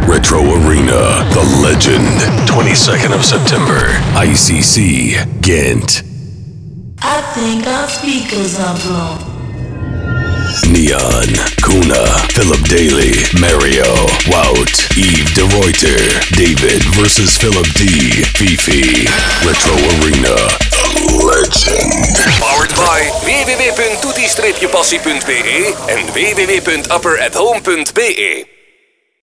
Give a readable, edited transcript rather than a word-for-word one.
Retro Arena, The Legend, 22nd of September, ICC, Ghent. I think our speakers are blown. Neon, Kuna, Philip Daly, Mario, Wout, Yves de Ruyter, David vs. Philip D, Fifi, Retro Arena, The Legend. Powered by www.toetie-passie.be en www.upperathome.be.